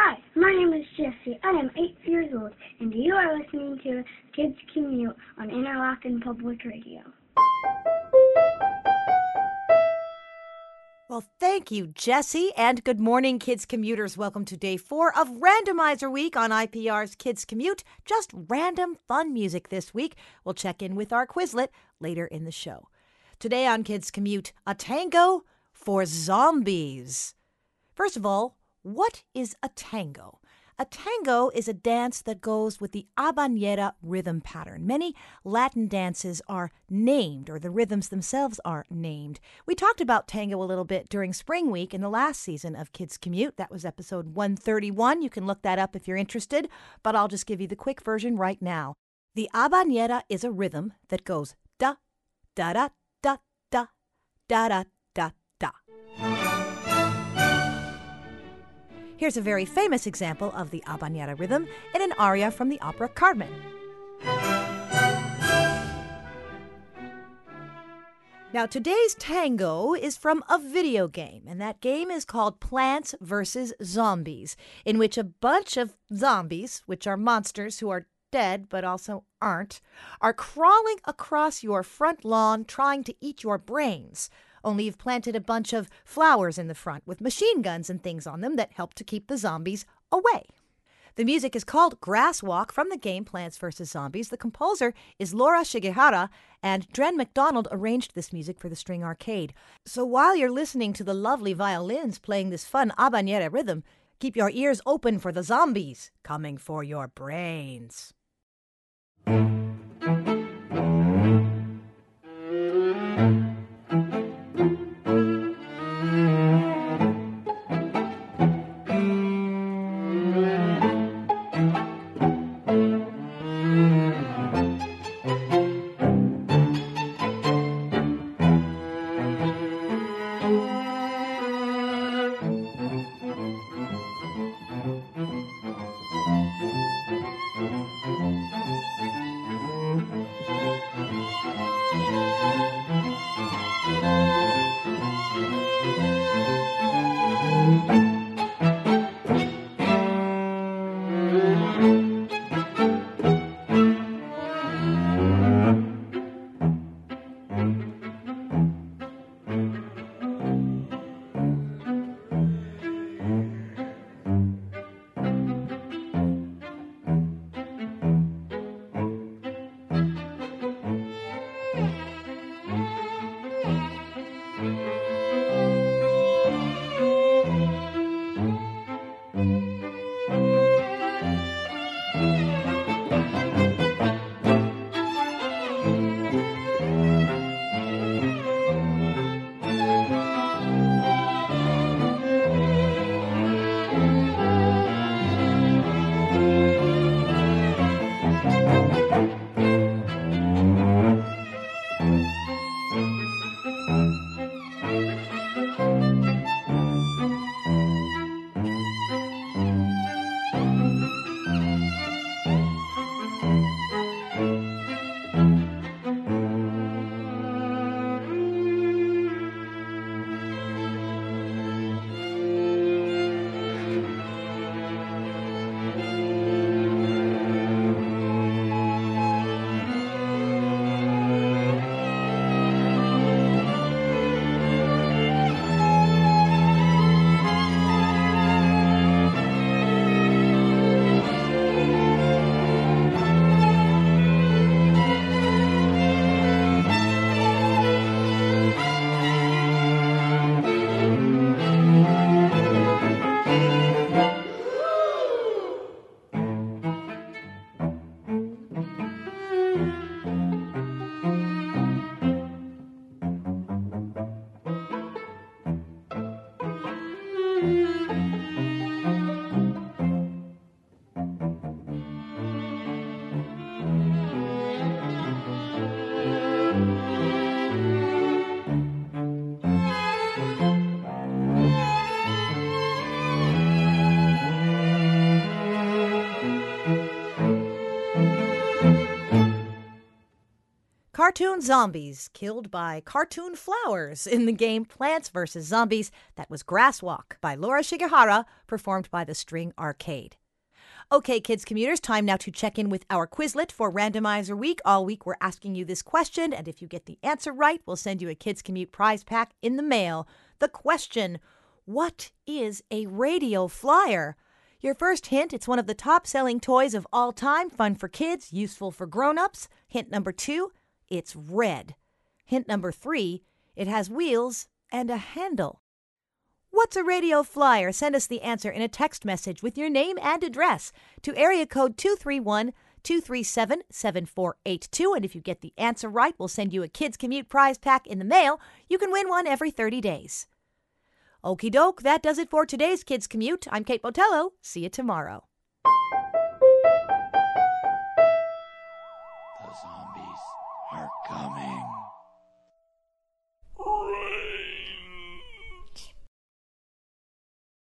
Hi, my name is Jesse. I am 8 years old, and you are listening to Kids Commute on Interlochen Public Radio. Well, thank you, Jesse, and good morning, Kids Commuters. Welcome to Day 4 of Randomizer Week on IPR's Kids Commute. Just random fun music this week. We'll check in with our Quizlet later in the show. Today on Kids Commute, a tango for zombies. First of all, what is a tango? A tango is a dance that goes with the habanera rhythm pattern. Many Latin dances are named, or the rhythms themselves are named. We talked about tango a little bit during Spring Week in the last season of Kids Commute. That was episode 131. You can look that up if you're interested, but I'll just give you the quick version right now. The habanera is a rhythm that goes da, da, da, da, da, da, da, da, da. Here's a very famous example of the habanera rhythm in an aria from the opera Carmen. Now, today's tango is from a video game, and that game is called Plants vs. Zombies, in which a bunch of zombies, which are monsters who are dead but also aren't, are crawling across your front lawn trying to eat your brains. Only you've planted a bunch of flowers in the front with machine guns and things on them that help to keep the zombies away. The music is called Grass Walk from the game Plants vs. Zombies. The composer is Laura Shigehara, and Dren McDonald arranged this music for the String Arcade. So while you're listening to the lovely violins playing this fun habanera rhythm, keep your ears open for the zombies coming for your brains. cartoon zombies killed by cartoon flowers in the game Plants vs. Zombies. That was Grass Walk by Laura Shigehara, performed by the String Arcade. Okay, kids commuters, time now to check in with our Quizlet for Randomizer Week. All week we're asking you this question, and if you get the answer right, we'll send you a Kids Commute prize pack in the mail. The question, what is a radio flyer? Your first hint, it's one of the top-selling toys of all time, fun for kids, useful for grown-ups. Hint number 2, it's red. Hint number 3, it has wheels and a handle. What's a radio flyer? Send us the answer in a text message with your name and address to area code 231-237-7482. And if you get the answer right, we'll send you a Kids Commute prize pack in the mail. You can win one every 30 days. Okie doke, that does it for today's Kids Commute. I'm Kate Botello. See you tomorrow. The zombies are coming.